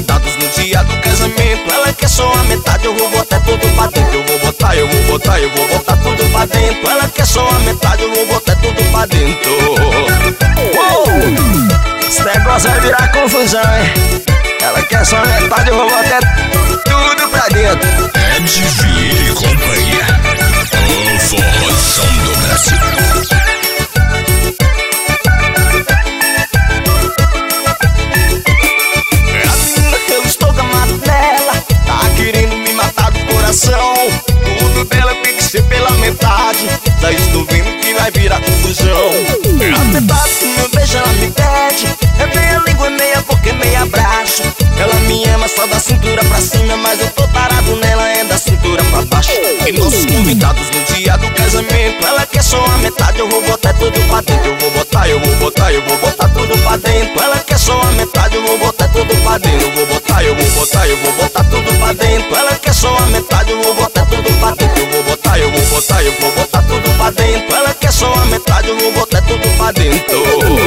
convidados no dia do casamento. Ela quer só a metade, eu vou botar tudo pra dentro. Eu vou botar tudo pra dentro. Ela quer só a metade, eu vou botar tudo pra dentro. Esse negócio vai virar confusão, hein? Ela quer só a metade, eu vou botar tudo pra dentro. Ed Vieira e companhia, o forrozão do Brasil. Eu estou gamado nela, tá querendo me matar do coração. Tudo dela tem que ser pela metade. Já estou vendo que vai virar confusão. A metade do meu beijo ela me pede. É meia língua, é meia boca, é meia abraço. Ela me ama só da cintura pra cima, mas eu tô parado nela, é da cintura pra baixo. E nossos convidados no dia do casamento. Ela quer só a metade, eu vou botar tudo pra dentro. Eu vou botar tudo pra dentro. Ela quer só a metade, eu vou botar tudo pra dentro. Eu vou botar tudo pra dentro. Ela quer só a metade, eu vou botar tudo pra dentro. Eu vou botar tudo pra dentro. Ela quer só a metade, eu vou botar tudo pra dentro.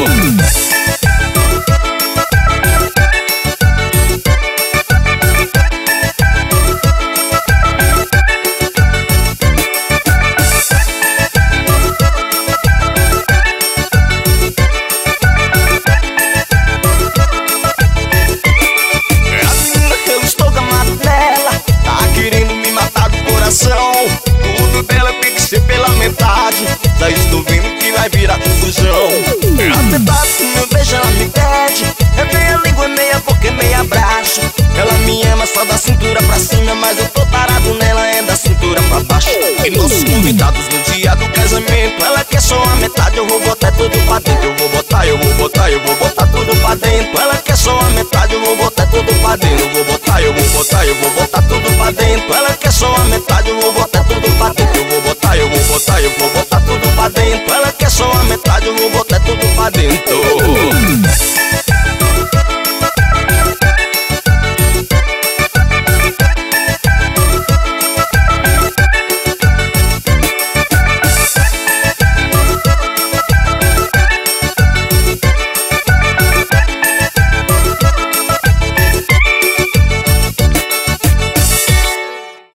Tudo dela tem que ser pela metade. Já estou vendo que vai virar confusão. A metade do meu beijo ela me pede. É meia língua, é meia boca, é meia abraço. Ela me ama só da cintura pra cima, mas eu tô parado nela, é da cintura pra baixo. E nossos convidados no dia do casamento. Ela quer só a metade, eu vou botar tudo pra dentro. Eu vou botar tudo pra dentro. Ela quer só a metade, eu vou botar tudo pra dentro. Eu vou botar tudo pra dentro. Ela quer só a metade, eu vou botar